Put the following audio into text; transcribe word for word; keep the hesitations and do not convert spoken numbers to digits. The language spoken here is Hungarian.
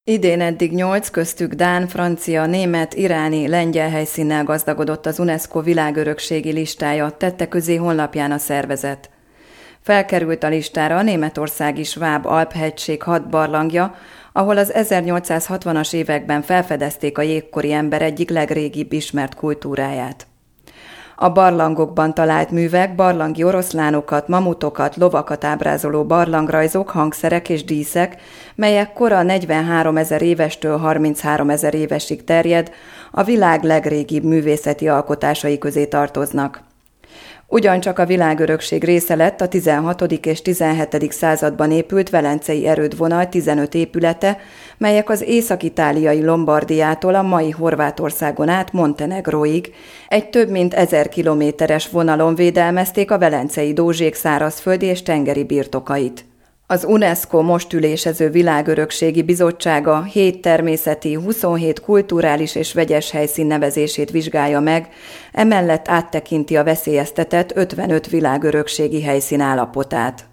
Idén eddig nyolc, köztük dán, francia, német, iráni, lengyel helyszínnel gazdagodott az UNESCO világörökségi listája, tette közé honlapján a szervezet. Felkerült a listára a németországi Sváb Alphegység hat barlangja, ahol az ezernyolcszázhatvanas években felfedezték a jégkori ember egyik legrégibb ismert kultúráját. A barlangokban talált művek barlangi oroszlánokat, mamutokat, lovakat ábrázoló barlangrajzok, hangszerek és díszek, melyek kora negyvenháromezer évestől harmincháromezer évesig terjed, a világ legrégibb művészeti alkotásai közé tartoznak. Ugyancsak a világörökség része lett a tizenhatodik és tizenhetedik században épült velencei erődvonal tizenöt épülete, melyek az észak-itáliai Lombardiától a mai Horvátországon át Montenegróig egy több mint ezer kilométeres vonalon védelmezték a velencei dózsék szárazföldi és tengeri birtokait. Az UNESCO most ülésező világörökségi bizottsága hét természeti, huszonhét kulturális és vegyes helyszín nevezését vizsgálja meg, emellett áttekinti a veszélyeztetett ötvenöt világörökségi helyszín állapotát.